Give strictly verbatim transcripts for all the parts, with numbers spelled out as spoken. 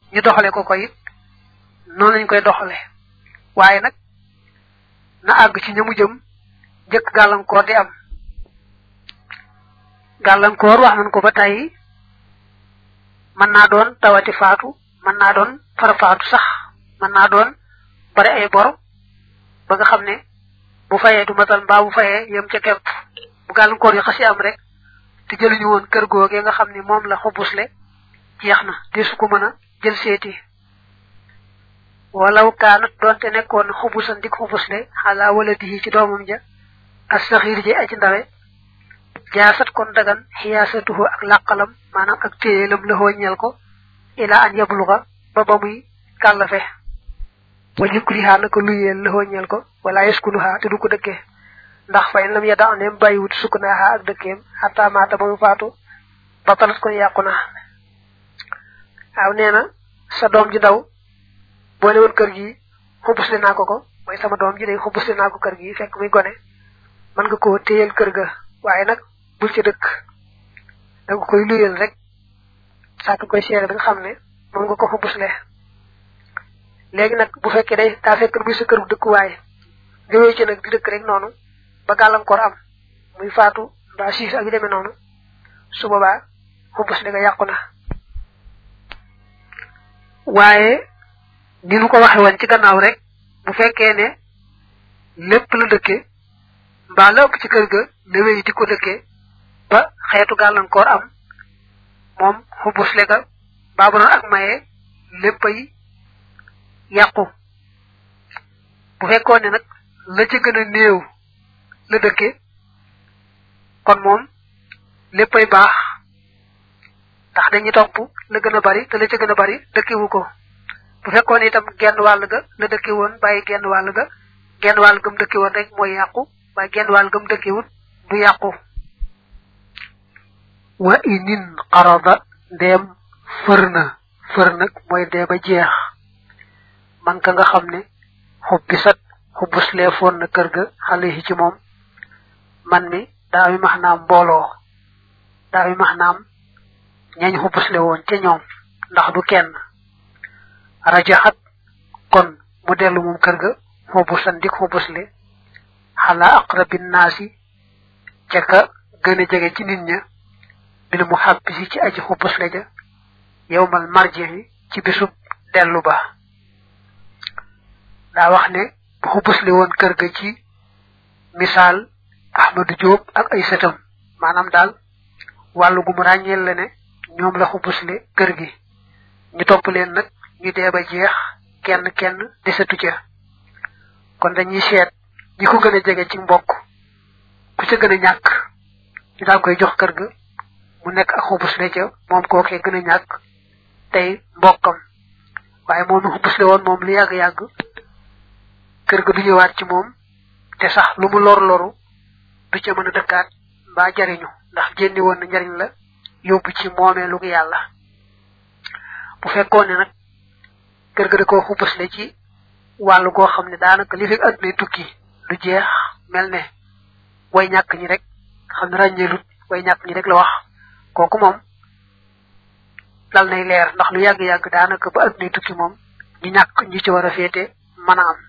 ñu doxale ko ko it non lañ koy doxale waye nak na ag ci ñamu jëm jëk galankor di am galankor wax nañ ko ba tay man na doon tawati faatu man na doon fara faatu sax man na doon bari ay bor ba nga xamne bu fayé du matal ba bu fayé yëm ci kep bu galankor yi xasi am rek te jëluñu won kër googé nga xamni mom la xobusle jeexna desu ko mëna jël séti walaw kaanat donte nekkoon xubusan dik xubusle xala waladihi ci doomam ja as-saxir ji aji ndawe jaasat kon dagan xiyaasatuhu ak làqalam maanaam ak téyelam la ñel ko ila an yabluga ba ba muy kàllafe wa jukriha na ko luyeel la ñel ko wala yaskunuha te du ko dëkke ndax fay lam yada anem bàyyiwut sukkunaha ak dëkkeem xataa maata ba mu faatu ba talat kon yàquna aw neena sa doom ji ndaw bo ne won kër gi xubusle na ko ko moy sama doom ji day xubusle na ko kër gi fekk muy gone man nga ko téyel kër ga waye nak bu ci dëkk da nga koy luyel rek sa ko koy séré ba nga xamné mom nga ko xubusle légui nak bu fekké day ta fekk muy sa kër dëkk waye gëwé ci nak di dëkk rek nonu ba galankor am muy faatu ba sis ak démé nonu su boba xubusle nga yaquna waye ni nu ko waxe won ci gannaaw rek bu fekkee ne lépp la dëkke mbaa la ëpp ci kër ga lewee di ko dëkke ba xeetu gàllankoor am moom xubus lega baabu na ak maye léppay yàqu bu fekkoon ne nag la ca gën a néew la dëkke kon moom léppay baax ndax dañuy topp la gën a bari te la ca gën a bari dëkkewu ko bu fekkone itam genn wal ga la dëkke won baye genn wal ga genn wal gam dëkke won rek moy yaqku baye genn wal gam dëkke wut du yaqku wa inin qarada dem furna furna moy de ba jeex man ka nga xamne xubbisat xubbusle fon na kër ga xale ci mom man mi daawi mahnam mbolo daawi mahnam ñañ xubbusle won ci ñoom ndax du kenn rajahat kon mu delu mum kër ga xubusan dik xubusle xala aqrabin nasi ca ka gëna jege ci nit ña bil muhabbisi ci aji xubusle ja yawmal marjihi ci bisub delu ba da wax ne bu xubusle won kër ga ci misal ahmadu job ak ay setam manam dal walu gu mu ragnel la ne ñoom la xubusle kër gi ñu top leen nak ñu déba jeex kenn kenn desatu ca kon dañuy seet ñi ko gëna jege ci mbokk ku ca gëna ñàkk ñu daal koy jox kër ga mu nekk ak xubusle ca moom kookee gëna ñàkk tey mbokkam waaye moom mi xubusle woon moom li yàgg yàgg kër ga du ñëwaat ci moom te sax lu mu lor loru du ca mën a dëkkaat mbaa jariñu ndax génni woon na njariñ la yóbbu ci moomee lu yàlla bu fekkoon ne nag kër ga da ko xubusle ci wàllu goo xam ne daanaka li fekk àdduna tukki du jeex mel ne way ñàkk ñi rek xam ne ràññeelut way ñàkk ñi rek la wax kooku moom dal nay leer ndax lu yàgg yàgg daanaka ba àdduna tukki moom ñu ñàkk ñi ci war a féete mën a am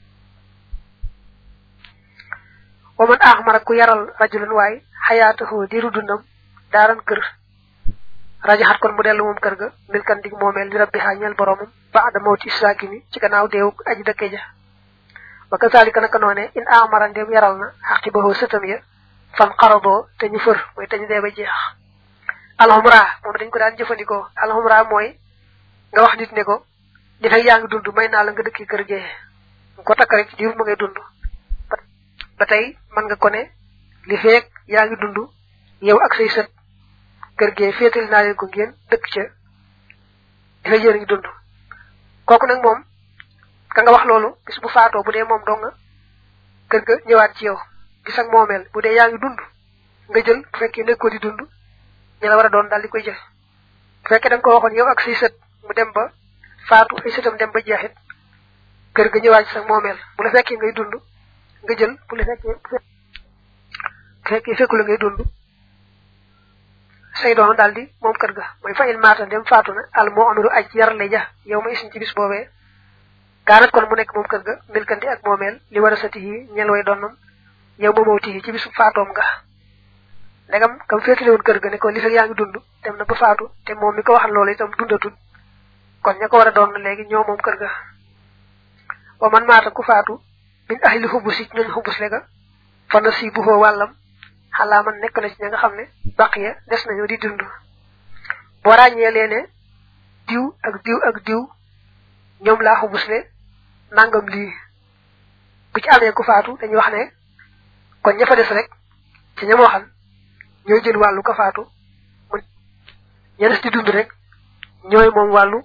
wa man axmara ku yaral rajulan waay xayaatahu diru dundam daaran kër rajahat kon mu delu mom kër ga milkan dig momel li rabbi hañal boromum ba'da mawti sakini ci gannaaw deew aji dëkke ja wa kazalika naka noné in amara ndem yaral na haqibahu satam ya fan qarado te ñu fër moy te ñu deeba jeex alhumra mom dañ ko daan jëfandikoo alhumra moy nga wax nit ne ko di fay yaangi dund may na la nga dëkki kër ge ko tak rek ci diir mo ngay dund ba tay man nga ko ne li fek yaangi dund yow ak say sët kër ge fétal na leen ko ngeen dëkk ca dina jëri ngi dund koku nak mom ka nga wax lolu bis bu faato bu dé mom do nga kër ga ñëwaat ci yow gis ak momel bu dé yaangi dund nga jël bu fekké nekko di dund ñi la wara doon dal di koy jëf bu fekké dang ko waxon yow ak say sët mu dem ba faatu ay sëtam dem ba jeexit kër ga ñëwaat ci ak momel bu la fekké ngay dund nga jël bu la fekké fekké fekku la ngay dund say doon daldi mom kër ga moy fa il mata dem fatuna al mu'miru aj yarle ja yow ma isin ci bis bobé kaanat kon mu nek mom kër ga milkanti ak momel li warasati yi ñel way doonam yow mo mawti ci bisu fatom nga ndegam kam féetale won kër ga ne ko li fa yaangi dund dem na ba faatu te mom mi ko waxal loolu itam dundatul kon ñako wara doon legi ñoo mom kër ga wa man mata ku faatu min ahli hubusi ñun hubus lega fa nasibuhu walam xala man nek na ci nga xamne baqiya des nañu di dund bo rañé léné diw ak diw ak diw ñom la hubusle nangam li bu ci amé ku faatu dañu wax né kon ñafa dess rek ci ñam waxal ñoy jël walu ka faatu ña dess di dund rek ñoy mom walu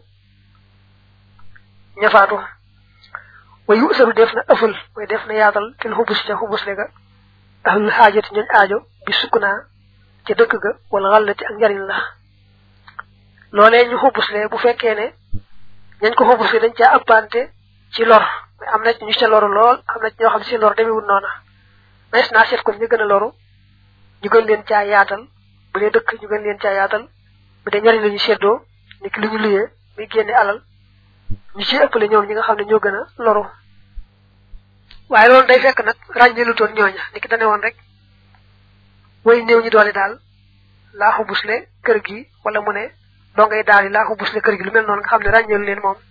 ña faatu wa yusaru def na ëful way def na yaatal fil hubus ca hubus lega ahl hajat ñun aajo bi sukuna ci dëkk ga wala xalati ak njariñ la lolé ñu hubusle bu fekkee ne ñañ ko hubusle dañ ca appante ci lor am na ñu ci lor lool am na ñoo xam ci lor demewul nona mais na seet ko ñu gëna loru ñu gën leen ca yaatal bu dé dëkk ñu gën leen ca yaatal bu dé njariñ lañu séddo niki luñu luyé mi génné alal ñu ci ëppalé ñoom ñi nga xam ne ñoo gëna loru waye loolu day fekk nak raññelu ton ñoña niki dañé won rek way neew ñi doole dal la hubusle kër gi wala mu ne do ngay daal la hubusle kër gi lu mel non nga xamne raññelu leen mom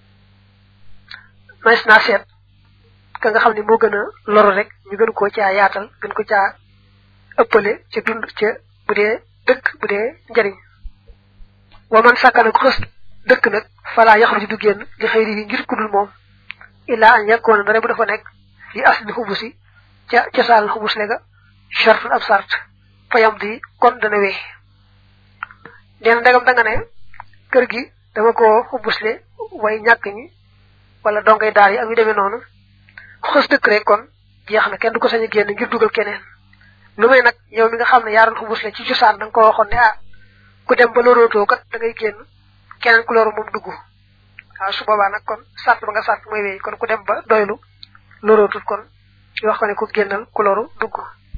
mais na seet ka nga xamne mo gëna loro rek ñu gën ko ci yaatal gën ko ci ëppalé ci dund ci budé dëkk budé njariñ wa man sakana ko xës dëkk nak fala yaxru du génn di xeyri ngir kudul mom illa an yakuna dara bu dafa nek fi asli hubusi ci ci sal hubus lega shartul absart fayam di kon dana wé den dagam da nga ne kër gi dama ko hubusle way ñak ñi wala dongay daal yi ak yu démé nonu xës dëkk rek kon jeex na kenn du ko sañu génn ngir dugal keneen lu may nak yow mi nga xamne yaaral hubusle ci cosaan da nga ko waxon ne ah ku dem ba loroto kat da ngay génn keneen ku loru mom duggu ah su boba nak kon sart ba nga sart moy wé kon ku dem ba doylu lorotul kon wax ko ne ku génnal ku loru duggu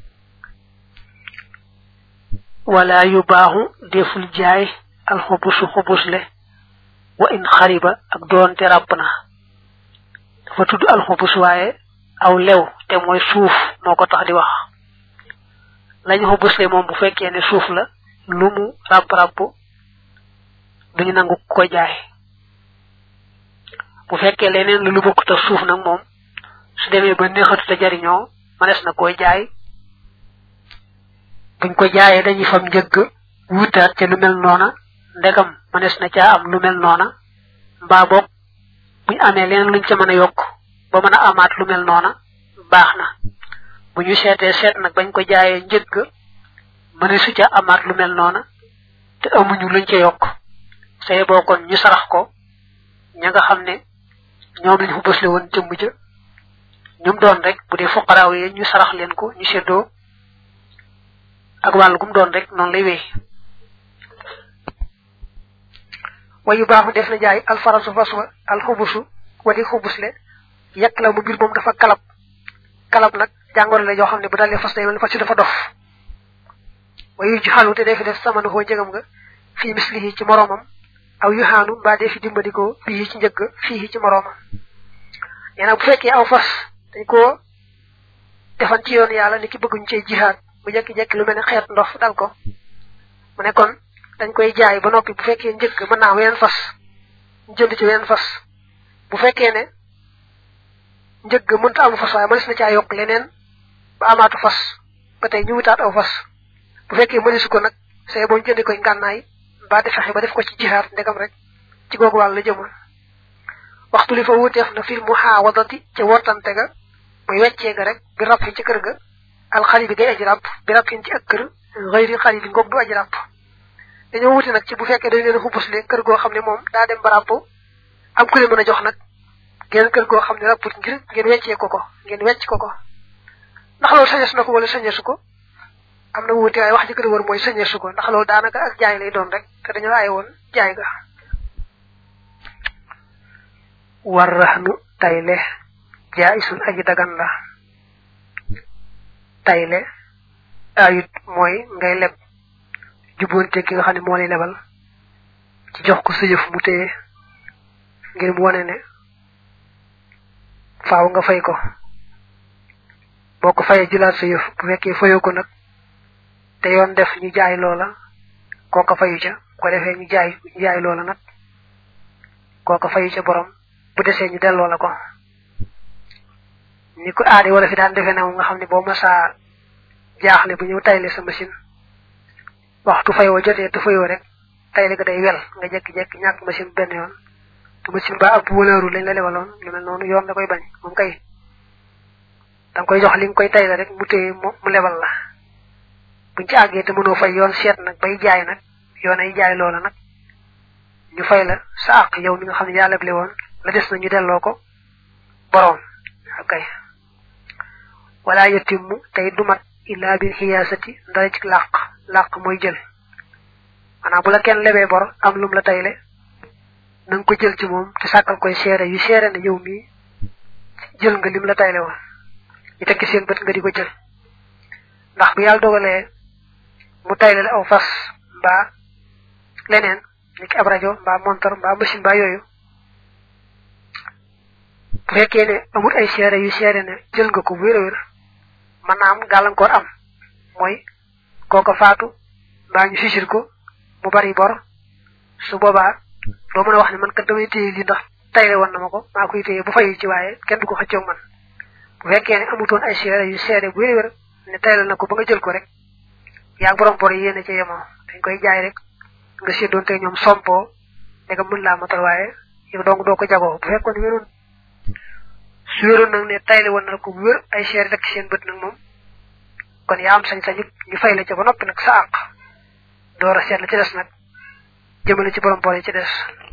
wala yubahu deful jaay al hubusu hubusle wa in khariba ak doonte rappna dafa tudd al hubus waaye aw lew te mooy suuf moo ko tax di wax lañu hubusle moom bu fekkee ne suuf la lu mu rapp rapp duñu nangu ko jaay bu fekkee leneen lu lu bokkut ak suuf nag moom su demee ba neexatu te jariñoo manes na koy jaay buñ ko jaayé dañuy fam njëgg wutaat ci lu mel nona ndegam manes na ca am lu mel nona mbaa bok buñ amé leen luñ ca mëna yok ba mëna amaat lu mel nona baxna buñu sété sét nak bañ ko jaayé njëgg mëna su ca amaat lu mel nona te amuñu luñ ca yok say bokon ñu sarax ko ña nga xamné ñoom lañ hubusle won ci mujj ñum doon rek bu dé fuqara yi ñu sarax leen ko ñu séddo ak walu gum doon rek non lay wé wayu baaxu def na jaay al farasu faswa al hubusu wadi hubusle yak la mu bir mom dafa kalab kalab nak jangor la jo xamne bu dalé fas day mel fa ci dafa dof wayu jahalu te def def sama no ho jegam nga fi mislihi ci moromam aw yuhanu ba def dimbadiko fi ci njëgg fi ci moromam yana bu fekke aw fas dañ ko defan ci yoon yalla niki bëgguñ ci jihad bu jekki jekki lu melni xeet ndox dal ko mu ne kon dañ koy jaay ba noppi bu fekkee njëkk mën naa ween fas jënd ci ween fas bu fekkee ne njëgg mënta am fas waaye mënees na caa yokk leneen ba amaatu fas ba tey ñu wutaat aw fas bu fekkee mëneesu ko nag say boo jëndi koy ngànnaay ba di fexe ba def ko ci jihaar ndegam rek ci googu wàll la jëmul waxtu li fa wuteef na fil muhawadati ci wortante ga muy weccee ga rek bi rab fi ci kër ga al khalibi gay aji rab bi rab fi ci ak kër gayri khalibi ngok du aji rab dañu wuti nak ci bu fekkee dañ leen hubusle kër goo xam ne moom daa dem ba ràpp am ku leen mën a jox nag ngeen kër goo xam ne rapput ngir ngeen weccee ko ko ngeen wecc ko ko ndax loolu sañes na ko wala sañesu ko am na wuti waaye wax ji gën a wër mooy sañesu ko ndax loolu daanaka ak jaay lay doon rek te dañu aaye woon jaay ga warrahnu tayle jaisun aji dagan la tayle ayut mooy ngay leb jubonté ki nga xamni mo lay lebal ci jox ko sa yëf mu téye ngir mu wone ne faaw nga fay ko boko fayé jëlaat sa yëf bu fekkee fayoo ko nag te yoon def ñu jaay loola koko fayu ca ko defee ñu jaay ñu jaay loola nag koko fayu ca borom bu desee ñu delloo la ko ni ko aadi wala fi daan defee na nga xam ne boo masaa jaaxle bu ñëw tayle sa machine waxtu fayoo jotee te fayoo rek tayle ga day wel nga jekki-jekki ñàkk machine benn yoon te machine ba ab wëleeru lañ la lebaloon lu mel noonu yoon da koy bañ moom kay dang koy jox li nga koy tayle rek mu téye mu lebal la buñ ci àggee te mënoo fay yoon seet nag bay jaay nag yoon ay jaay loola nag ñu fay la sa àq yow mi nga xam ne yaa leble woon la des na ñu delloo ko borom okay wala yatimu tay du mat illa bil hiyasati ndara ci laq laq moy jël ana bu la kenn lebé bor am lum la taylé nang ko jël ci mom te sakal koy séré yu séré na yow mi jël nga lim la taylé won ñu tek seen bëtt nga diko jël ndax bu yalla dogalé mu taylé la aw fas ba leneen nik ab radio ba montor ba machine ba yoyu bu fekkee ne amul ay séré yu séré ne jël nga ko wér wér man am galankor am moy koko faatu ba ñu sisir ko mu bari bor su boba do mëna wax ni man ka damay téye li ndax taylé won na mako ma koy téye bu fay ci waye kenn du ko xëccok man bu fekkee ne amutoon ay séré yu séré bu wér wér ne taylé na ko ba nga jël ko rek ya borom bor yéne ci yemo dañ koy jaay rek nga sédon té ñom sompo daga mën la matal waye yow dong do ko jago bu fekkone wéron suuru nak ne taylé won na ko wër ay séré rek seen bëtt nak mom kon ya am sañ sañ ñu fay la ci ba nopi nak sa ak doora sét la ci dess nak jëmele ci borom boole ci dess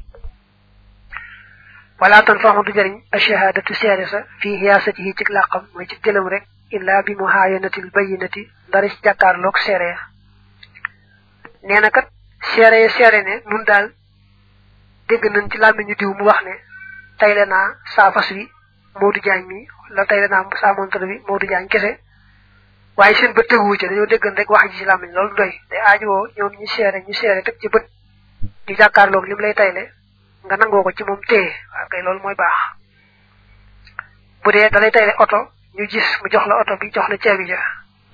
wala tan faamu du jariñ ash-shahadatu sirisa fi hiyasatihi ci laqam moy ci jëlam rek illa bi muhayanatil bayyinati dara ci jakar lok séré néna kat séré séré né nun dal dégg nañ ci lamé ñu diw mu wax né taylé na sa fas wi modou diagne mi la taylé na sa montre bi modou diagne kessé waye seen bëtt wu ci dañu dégg rek wax ji ci lamé lool doy day aajo ñoom ñi séré ñi séré tek ci bëtt di jakar lok lim lay taylé nga nango ko ci mom té wa kay lool moy baax bu dé dalay taylé auto ñu gis mu jox la auto bi jox la ciabi ja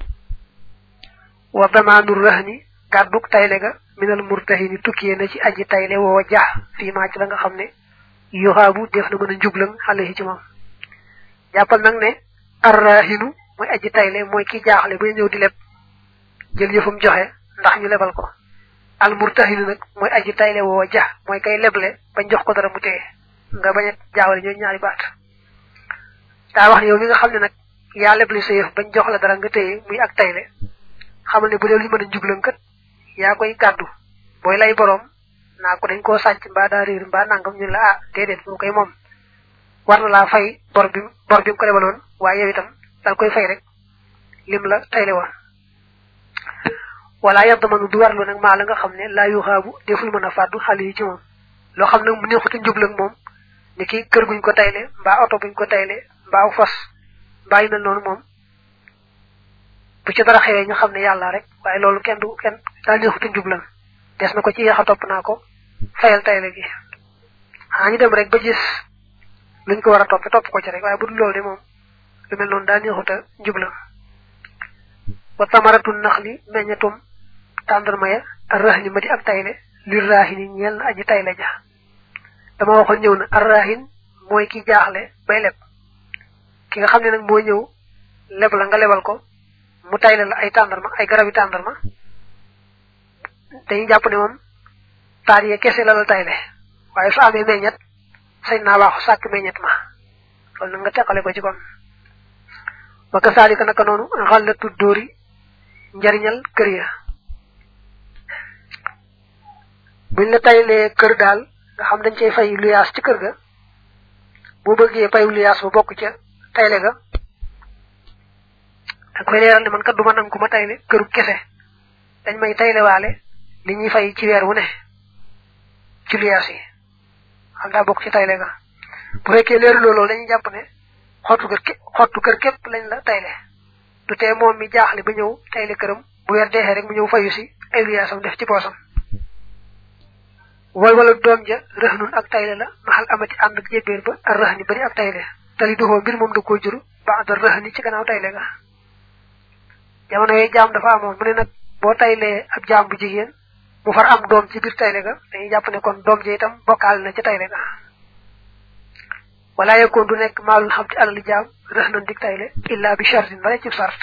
wa damanur rahni gaduk taylé ga minal murtahini tukiyé na ci aji taylé wo ja fi ma ci la nga xamné yuhabu def na mëna njublang xalé ci mom jappal nak né arrahinu moy aji taylé moy ki jaaxlé bu ñëw di lepp jël yëfum joxé ndax ñu lebal ko al murtahinu nak moy aji taylé wo ja moy kay leblé bañ jox ko dara mu téé nga baña jaawale ñoo ñaari baat da wax yow mi nga xamné nak ya leblé sa yëf bañ jox la dara nga téé muy ak taylé xamal né bu dé lu mëna njublang kat ya koy gaddu boy lay borom na ko dañ ko sacc mba da réer mba nangam ñu la ah dédét mu koy mom war na la fay bor bi bor bi ko lebalon waye yow itam dal koy fay rek lim la taylé won wala yadmanu du warlu nak ma la nga xamné la yu xabu deful mëna faddu xali ci mom lo xamné mu neexutu njublu ak mom ni ki kër guñ ko taylé mba auto buñ ko taylé mba fas bay na non mom bu ci dara xewé ñu xamné yalla rek waye lolu kenn du kenn da neexutu njublu des na ko ci yaxa top nako fayal taylé gi ha ñu dem rek ba gis luñ ko wara top top ko ci rek waye bu dul lolu de mom lu mel non da neexuta njublu wa tamaratu nakhli meñatum tandarma ya arrahni mati ak taylé li rahini ñel aji taylé ja dama waxon ñew na arrahin moy ki jaaxlé bay lepp ki nga xamné nak mo ñew lepp la nga lebal ko mu taylé la ay tandarma ay garabi tandarma dañu japp né mom tarié kessé la la taylé waye su amé meñat sañ na waxu sak meñat ma lol nga téxalé ko ci kon wa kasalika naka nonu xalatu dori njariñal kër ya buñ la taylé kër dal nga xam dañ cey fay luyas ci kër ga bo bëggé fay luyas bu bokku ci taylé ga ak koy leeral ne man kat duma nang kuma taylé këru kessé dañ may taylé walé li ñi fay ci wër wu né ci luyas yi xam da bokku ci taylé ga bu fekkee leeru loolu dañuy japp né xottu kër xottu kër képp lañ la taylé du té mom mi jaaxle ba ñëw taylé këram bu weer deexee rek mu ñëw fayu si ay liyaasam def ci poosam wal wala doom ja rëhnun ak tayle la maxal amati ànd ak jébéer ba ak rëhni bari ak tayle tali duhoo mbir moom da koo juru ba da rëhni ci gannaaw tayle ga jamono yooyu jaam dafa amoon mu ne nag boo taylee ab jaam bu jigéen mu far am doom ci biir tayle ga dañuy jàpp ne kon doom ja itam bokkaal na ci tayle ga wala yakun du nekk maalul xam ci alali jaam rëhnan dik tayle illa bi shartin bare ci sart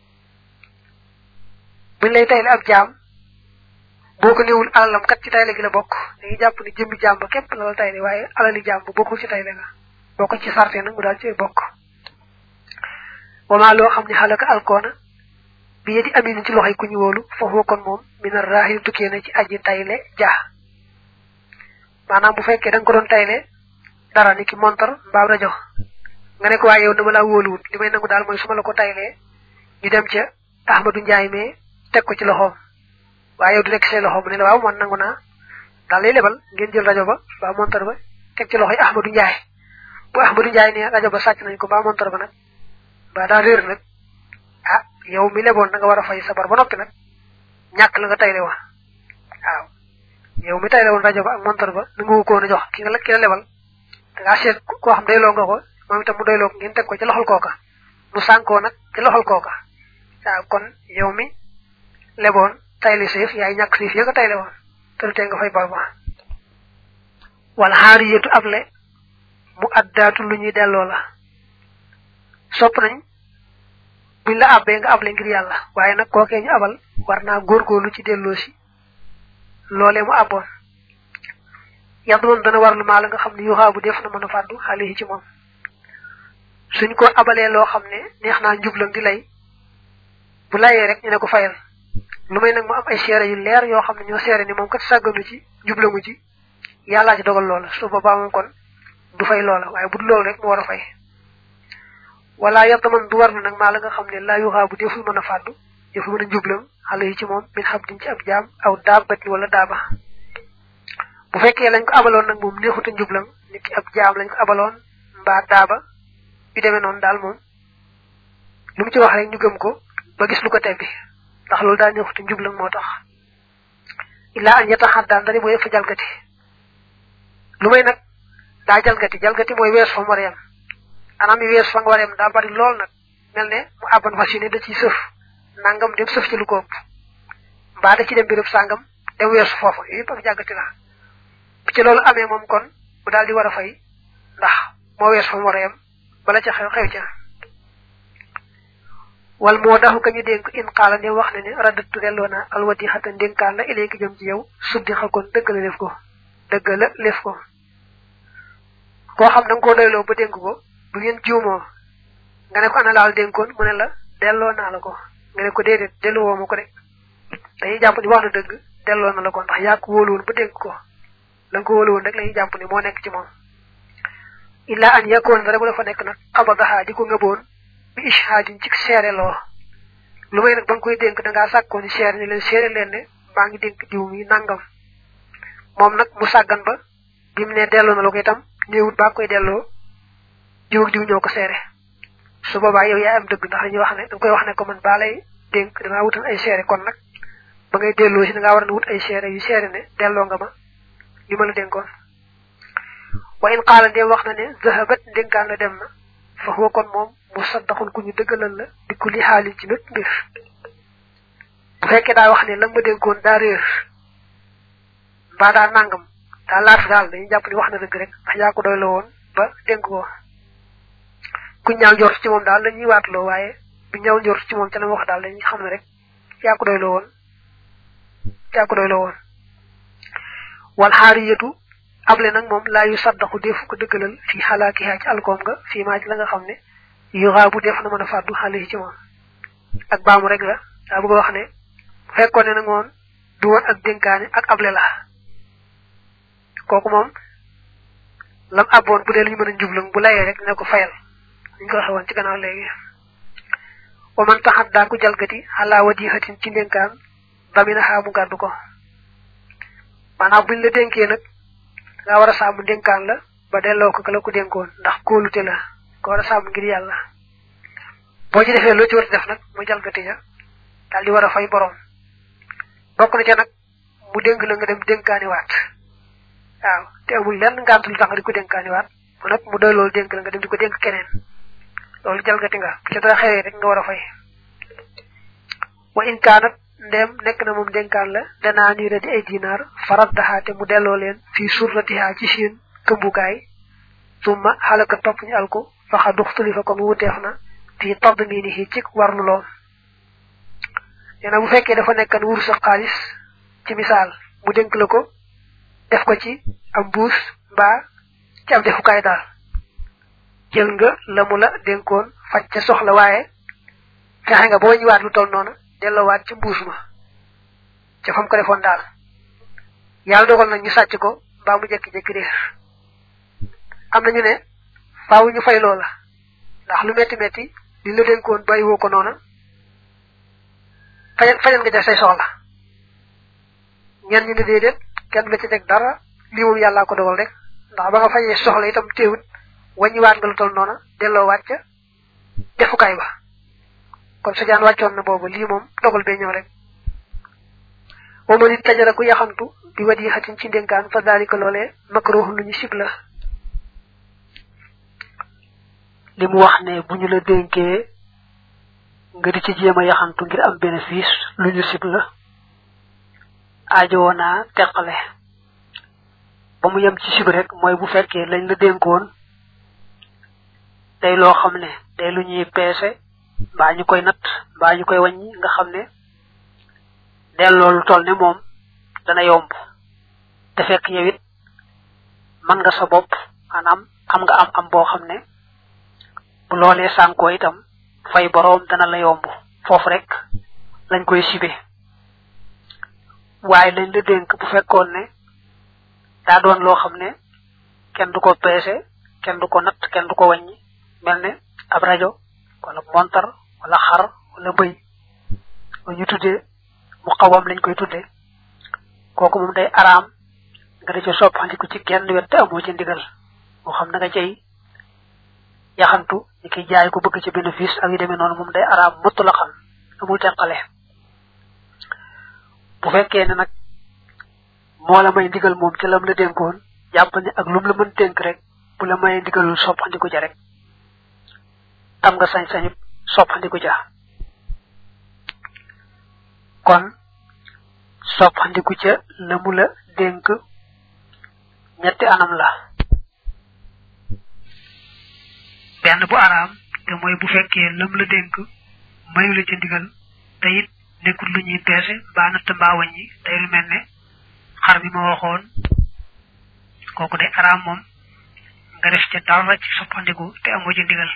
buñ lay tayle ab jaam boko neewul alalam kat ci tayle gi la bokk dañuy jàpp ni jëmmi jaam ba képp la la tayle waaye alali jaam ba bokkul ci tayle ga bokk ci sarte nag mu daal ci bokk wama loo xam ne xalaka alkoona bi yedi aminu ci loxoy ku ñu wóolu foofu kon moom mina rahil tukkee na ci aji tayle ja maanaam bu fekkee da nga ko doon tayle dara ni ki montar mbaa rajo nga ne ko waaye yow dama laa wóoluwut li may nangu daal mooy su ma la ko taylee ñu dem ca Ahmadou Ndiaye mais teg ko ci loxoom waaye yow du nekk say loxoom mu ne la waaw man nangu naa daal lay lebal ngeen jël rajo ba mbaa montar ba teg ci loxoy Ahmadou Ndiaye bu Ahmadou Ndiaye ne rajo ba sàcc nañ ko mbaa montar ba nag mbaa daa réer nag ah yow mi leboon na nga war a fay sabar ba noppi nag ñàkk la nga tayle wa waaw yow mi tayle woon rajo ba ak montar ba na nga ko woon a jox ki nga la ki la lebal da ngaa seet koo xam doyloo nga ko moom itam mu doyloo ngeen teg ko ci loxol kooka mu sànkoo nag ci loxol kooka waaw kon yow mi leboon tayle seef yaay ñàkk seef ya nga tayle woon te du tee nga fay bor ba wala xaari yetu able mu addaatu lu ñuy delloo la sopp nañ buñ la abbee nga able ngir yàlla waaye nag kookee ñu abal war naa góorgóorlu ci delloo si loolee mu abboon yàlla moom dana war lu maa la nga xam ne yuxaa bu def na mën a fàddu xale yi ci moom suñ ko abalee loo xam ne neex naa njublam di lay bu layee rek ñu ne ko fayal lu may nag mu am ay seere yu leer yoo xam ne ñoo seere ni moom kat sàgganu ci jublamu ci yàllaa ci dogal loola su boobaa moom kon du fay loola waaye bu du loolu rek mu war a fay wala yattaman du warlu nag maa la nga xam ne laa yuxaa bu deful mën a fàddu deful mën a njublam xale yi ci moom min xam diñ ci ab jaam aw daabati wala daaba bu fekkee lañ ko abaloon nag moom neexut a njublam nit ki ab jaam lañ ko abaloon mbaa daaba yu demee noonu daal moom lu mu ci wax rek ñu gëm ko ba gis lu ko tebbi ndax loolu daal neexut a njublam moo tax illaa an yataxat daal ndari mooy fa jalgati lu may nag daa jalgati jalgati mooy wees fa mu war a yem anam yi wees fa nga war a yem daa bari lool nag mel ne mu àbban fas yéene da ciy sëf nangam dem sëf ci lu ko ëpp mbaa da ci dem birëb sàngam dem weesu foofa yooyu yëpp ak jàggati la bu ci loolu amee moom kon bu daal di war a fay ndax moo wees fa mu war a yem bala ca xew xew ca wal moo daxu ka ñu dénk in xaala ne wax na ne raddatu delloo naa alwati xata ndénkaan la iléegi jëm ci yow suddi xa kon dëgg la lef ko dëgg la lef ko koo xam da nga koo doyloo ba dénk ko bu ngeen juumoo nga ne ko ana laal dénkoon mu ne la delloo naa la ko nga ne ko déedéet delluwoo ma ko de dañuy jàpp ni wax na dëgg delloo na la ko ndax yaa ko wóoluwoon ba dénk ko la nga ko wóoluwoon rek lañuy jàpp ni moo nekk ci moom illa an yakoon dara bu dafa nekk nag xabadaxaa di ko ngëboon bi ishaadin ci seere loo lu may nag ba nga koy dénk da ngaa sàkkoo ni seere ni leen seere leen ne maa ngi dénk diw mi nangam moom nag mu sàggan ba bi mu ne delloo na la ko itam néewut baa koy delloo diw ak diw ñoo ko seere su boobaa yow yaa am dëgg ndax dañuy wax ne da nga koy wax ne ko man baa lay dénk dangaa wutal ay seere kon nag ba ngay delloo si da ngaa war a wut ay seere yu seere ne delloo nga ma li ma la dénkoon wa in qaala ndee wax na ne zahabat ndénkaan la dem na fa huwa kon moom mu saddaxun ku ñu dëggalal la di ku li xaalin ci mépp mbir bu fekkee daa wax ne la ma dénkoon daa réer mbaa daa nangam daa laaf daal dañuy jàpp ni wax na dëgg rek ndax yaa ko doy la woon ba dénk ko ku ñaaw njort ci moom daal la ñuy waatloo waaye bu ñaaw njort ci moom ca la wax daal dañuy xam ne rek yaa ko doy la woon yaa ko doy la woon wal xaariyatu able nag moom laa yu saddaxu defu ko dëggalal fii xalaakihaa ci alkoom nga fii maa ci la nga xam ne yu xaabu def na mën a fàddu xale yi ci moom ak baamu rek la daa bëgg a wax ne bu fekkoon ne nag moom du woon ak dénkaane ak able la kooku moom lam abboon bu dee lu ñu mën a njublang bu layee rek dina ko fayal ñu ko waxe woon ci gannaaw léegi wa man taxat daa ko jalgati xalaa wadihatin ci ndénkaan bamina xaamu gàddu ko maanaam buñ la dénkee nag nga war a sàmm ndénkaan la ba delloo ko ka la ko dénkoon ndax kóolute la ko war a sàmm ngir yàlla boo ci defee loo ci war a def nag mu jalgati ja dal di wara fay borom bokku na ci nak mu denk la nga dem denkani wat waaw te amul lenn ngantul tax di ko denkani wat bu nak mu doy lol denk la nga dem di ko denk keneen lolou jalgati nga ci dara xewé rek nga wara fay wa in kanat ndem nek na mom denkan la dana ni redi ay dinar faraddaha te mu delo len fi surratiha ci seen kembukay thumma halaka top ñu alko fa xaduxtuli fa ko wuteexna fi tadminihi ci warlu lo yana bu fekke dafa nekkan wur sa xaliss ci misal mu denk la ko def ko ci am bous ba ci am defukay dal jël nga lamu la denkon facc ca soxla waye fexé nga bo ñu wat lu tol nona delo wat ci mbuus ma ci fam ko defon dal yalla dogal na ñu sacc ko ba mu jekki jekki reer am na ñu ne faaw ñu fay lola ndax lu metti metti li la denkon bayiwo ko nona fayal fayal nga def say soxla ñen ñu ne dedet kenn la ci tek dara li mom yalla ko dogal rek ndax ba nga fayé soxla itam teewut wañi wat nga lu tol nona delo wat ca defukay ba kon sa jaan waccion na bobu li mom dogal be ñew rek o mo nit tajara ku yaxantu bi wadi hatin ci denkan fa dalika lolé makruh lu ñu sibla limu wax ne buñu la denké nga di ci jema yaxantu ngir am bénéfice lu ñu sibla aajo wona tekkale ba mu yam ci sib rek moy bu fekke lañ la denkon day lo xamne day lu ñuy pécé ba ñu koy nat ba ñu koy wañi nga xamne delo lu toll ne mom dana yomb te fekk yewit man nga sa bop manam am nga am am bo xamne bu lolé sanko itam fay borom dana la yomb fofu rek lañ koy sibé waye lañ la denk bu fekkone ne da doon lo xamne kenn du ko pécé kenn du ko nat kenn du ko wañi melne ab radio wala montar wala xar wala beuy ñu tuddé mu xawam lañ koy tuddé koku mum day aram nga da ci soppandiku ci kenn wet amo ci ndigal mo xam na nga cey yaxantu ni ki jaay ko bëgg ci bénéfice ak yu démé non mum day aram mutlaqan amul tekkale bu fekkee ne nak mo la may ndigal mom ci lam la denkon japp ni ak lum la mën denk rek bu la may ndigalul soppandiku ja rek am nga sañ sañu soppandiku ja kon soppandiku ca lamu la denk ñetti anam la benn bu aram te moy bu fekkee lam la denk mayu la ci ndigal tayit nekul lu ñuy pécé ba natt ba wañi tay lu melne xar bi ma waxoon koku de aram mom nga def ci dara ci soppandiku te amo ci ndigal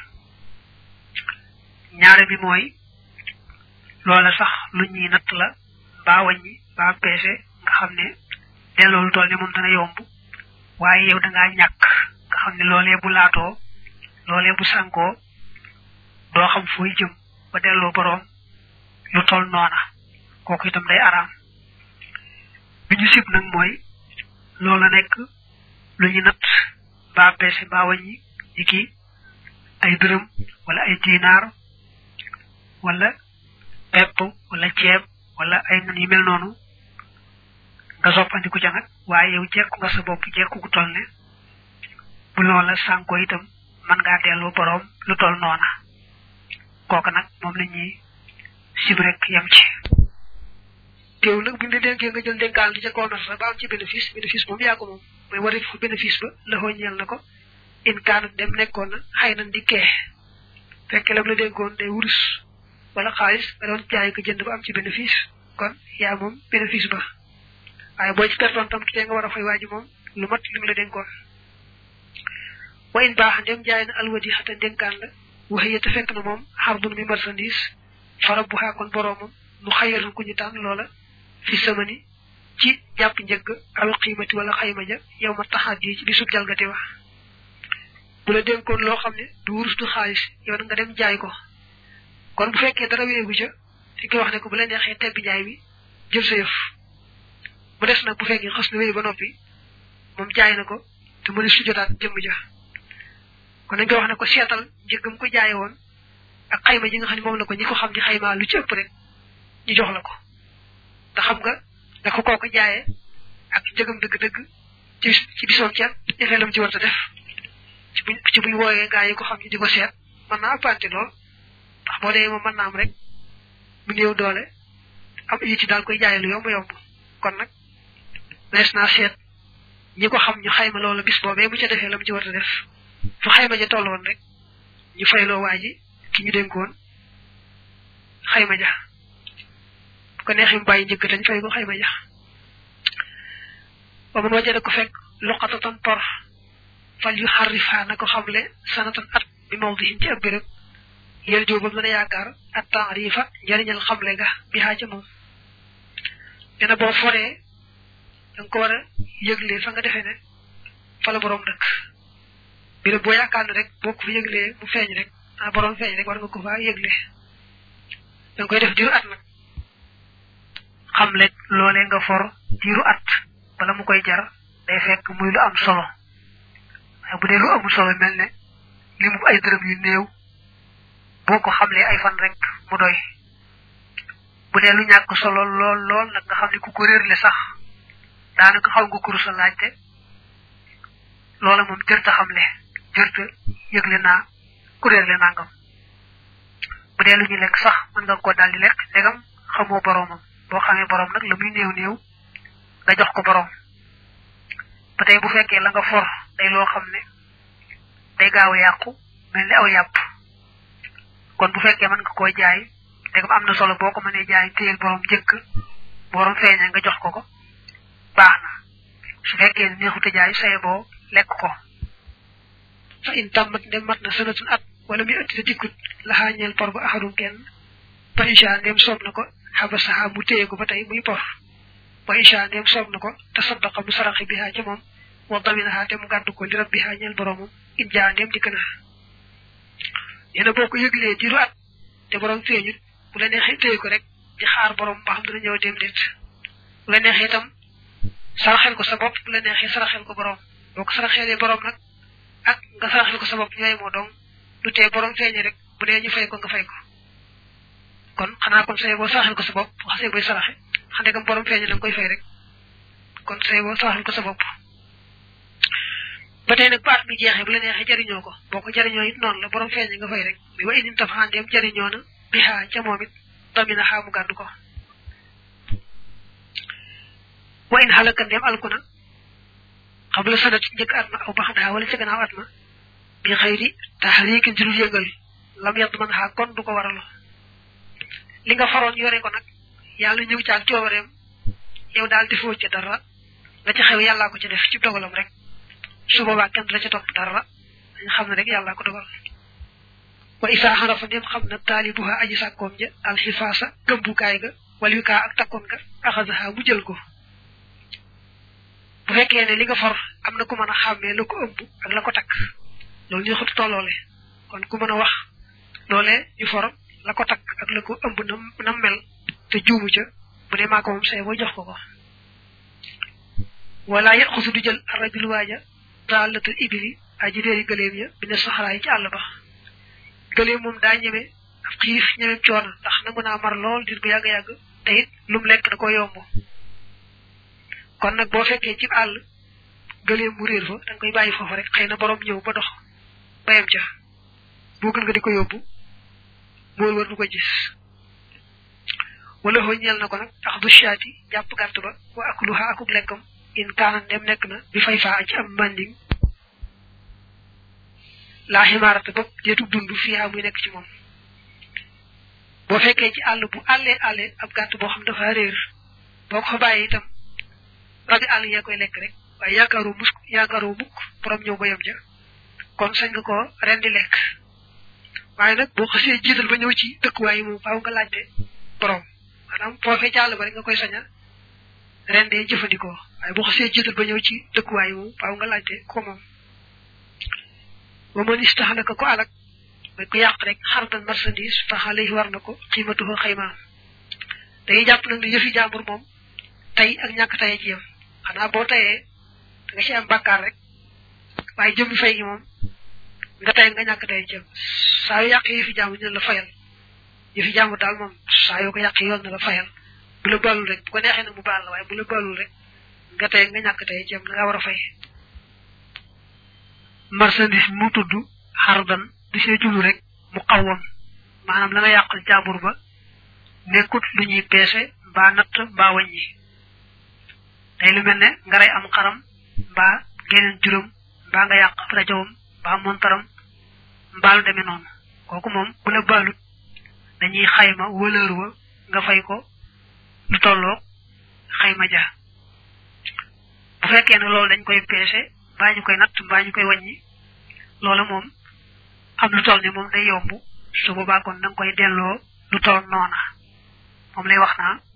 ñaare bi moy lola sax lu ñuy natt la ba wañi ba pécé nga xamné delo tol ni mom dana yomb waye yow da nga ñak nga xamné lolé bu laato lolé bu sanko do xam fuy jëm ba delo borom lu tol nona koku itam day aram biñu sip nak moy lola nek lu ñu nat ba pécé ba wañi iki ay dërëm wala ay dinar wala pepp wala ceeb wala ay nan yu mel nonu nga soppandiku ca nak waye yow jekku nga sa bop jekku ku toll ne bu lola sanko itam man nga delu borom lu toll nona koku nak mom lañuy sib rek yam ci tew nak binde denké nga jël denkan di ca ko na sa ba am ci bénéfice bénéfice mom ya ko mom moy wari fu bénéfice ba la ho ñel nako in kan dem nekkon xayna ndiké fekk la la denkon day wurus wala xaliss da doon jaay ko jënd ba am ci bénéfice kon ya mom bénéfice ba ay boy ci perton tam ci nga wara fay waji mom lu mat lim la denkon wa in baax dem jaay na alwadi hata denkan la wahiya ta fekk na mom hardun mi marchandise farabuha kon boromum mu xayal ko ñu tan lola fi samani ci japp ñeug al qimati wala xayma ja yow ma taxadi ci bisu jalgati wax bu la denkon lo xamne du wurus du xaliss yow nga dem jaay ko kon bu fekke dara wéegu ca ci ko wax ne ko bu la nexé tebbi jaay bi jël sa yef bu dess nak bu fekke xass na wéy ba nopi mom jaay nako te mo li su jotat jëm ja kon nga wax ne ko sétal jëgum ko jaay won ak xayma ji nga xamni mom la ko ñi ko xam di xayma lu ci ëpp rek ñu jox la ko da xam nga da ko koko jaayé ak jëgëm deug deug ci ci bisom ci effet lam ci warta def ci bu ci bu woyé gaay yi ko xam ni diko sét man na apante lool tax bo dé mo man na am rek mu néew doole am yi ci dal koy jaay lu yomb yomb kon nak nes na sét ñi ko xam ñu xayma loolu bis bobé bu ci defé lam ci warta def fu xayma ja tollon rek ñu faylo waji ki ñu denkon xayma ja ko neexim bayyi jëk tañ fay ko xayma ja ba mu wajé ko fekk luqatatan tor fal yu harrifa nako xamle sanatan at bi mawdihi ci ab bereb yel do ba mëna yaakar at ta'rifa jariñal xamle ga bi ha ci mom dina bo foré dang ko wara yeglé fa nga défé né fa la borom dëkk bi bo yaakar rek bokku fi yeglé mu feñ rek a borom feñ rek war nga ko fa yeglé dang koy def diru at nak xamle lolé nga for diru at bala mu koy jar day fekk muy lu am solo ay bu dé lu am solo melne limu ay dërëm yu neew boko xamlé ay fan rek mu doy bu dé lu ñak solo lol lol nak nga xamni ku ko réerlé sax daanaka xaw nga kuru sa laajte loola moom jërta xamle jërta yëgle naa ku réerlé nangam bu dee lu ñu lekk sax mën nga ko daal di lekk ndegam xamoo boromam boo xamee borom nag la muy néew néew nga jox ko borom ba tey bu fekkee la nga for day loo xam ne day gaaw a yàqu mel ni aw yàpp kon bu fekkee mën nga koo jaay ndegam am na solo boo ko mënee jaay téyel borom jëkk borom feeñe nga jox ko ko baax na su fekkee neexute jaay saye boo lekk ko fa in tammat ndem mat na sanatun at wala mi ëtti dikkut la xaañeel por ba axadum kenn fa insha ndem soob na ko xabasaha mu téye ko ba tey muy por wa insha ndem soob na ko tasaddaqa mu saraxi biha ca moom wa daminaha te mu gàddu ko li rabbiha ñeel boromam in jaa ndem dikk na yéena boo ko yëglee diru at te borom feeñut bu la neexee téye ko rek di xaar borom ba xam dana ñëw dem dit bu la neexee itam saraxel ko sa bopp bu la neexee saraxel ko borom boo ko saraxelee borom nag ak nga saraxel ko sa bopp ñooy moo dong du tee borom feeñe rek bu dee ñu fay ko nga fay ko kon xanaa kon say boo saraxel ko sa bopp xasee boy saraxe xande gam borom feeñe dang koy fay rek kon say boo saraxel ko sa bopp ba tey nag baat bi jeexee bu la neexee jariñoo ko boo ko jariñoo it noonu la borom feeñe nga fay rek bi wa inin taf xandeem jariñoo na biha ca moom it damina xaamu gàddu ko wa in halaka ndem alkuna qabla sanat njëkk atma aw baxda wala ci gannaaw atma bi xeyri tahrikin ci lu yëngal lam yad man ha kon du ko waral li nga faroon yore ko nag yàlla ñëw ci ak coobareem yow daal defoo ci dara la ci xew yàlla ko ci def ci dogalam rek su boobaa kenn la ci topp dara ñu xam ne rek yàlla ko dogal wa isa harafa dem xam na taalibuha aji sàkkoom ja alxifaasa gëmbukaay ga wal wi kaa ak takkoon ga axasaha mu jël ko bu fekkee ne li nga for am na ku mën a xàmmee la ko ëmb ak la ko takk loolu ñu xut tolloole kon ku mën a wax loolee ñu for la ko takk ak la ko ëmb nam nam mel te juumu ca bu dee maa ko moom say boo jox ko ko wala yet xusu du jël arrajul waaja daalatul ibili aji réeri gëleem ya bi ne saxaraa yi ci àll ba gëleem moom daa ñeme ab xiif ñeme coono ndax nangu naa mar lool dir bu yàgg-yàgg te it lum lekk da ko yomb kon nag boo fekkee ci àll gëleem mu réer fa da nga koy bàyyi foofu rek xëy na borom ñëw ba dox bayam ca boo gën nga di ko yóbbu mool war du ko gis wala ñeel na ko nag tax du shaati jàpp gàtt ba wa akluha akub lekkam in kaana dem nekk na bi fay faa ci am manding laa ximaarata bopp jeetu dund fiyaa muy nekk ci moom boo fekkee ci àll bu àllee àllee ab gàtt boo xam dafa réer boo ko fa bàyyi itam rabi àll yaa koy lekk rek waaye yaakaaru mus yaakaaru mukk borom ñëw ba yem ja kon sañ nga ko ren di lekk waaye nag boo xasee jiital ba ñëw ci dëkkuwaay yi moom faaw nga laajte borom maanaam foofee ci àll ba rek nga koy saña ren de jëfandikoo waaye boo xasee jiital ba ñëw ci dëkkuwaay yi moom faaw nga laajte ko moom wa man istahlaka ko alak mooy ko yàq rek xardan marchandise fa xale war na ko xiimatuhu xaymaam dañuy jàpp nag ne yëfi jàmbur moom tey ak ñàkk tayee ci yam xanaa boo tayee da nga ci am bàkkaar rek waaye jëmmi fay gi moom nga tay nga ñàkk tayee ci yam saa yu yàq yëfi jàmbur ñu la fayal yëfi jàmbur daal moom saa yoo ko yàqee yoon na la fayal bu la baalul rek bu ko neexee na mu baal la waaye bu la baalul rek nga tey nga ñàkk tey ci am nga war a fay marchandise mu tudd xardan di see jublu rek mu xawwam maanaam la nga yàqal jaabur ba nekkut lu ñuy peese mbaa natt mbaa wàññi day lu mel ne nga rey am xaram mbaa geneen juróom mbaa nga yàq rajawam mbaa montaram mbaa lu demee noonu kooku moom bu la baalut dañuy xayma wëlër wa nga fay ko lu tolloo xayma ja bu fekkee ne loolu dañ koy peese mbaa ñu koy natt mbaa ñu koy wàññi loola moom am lu toll ne moom day yomb su boobaa kon da nga koy delloo lu toll noona moom lay wax naa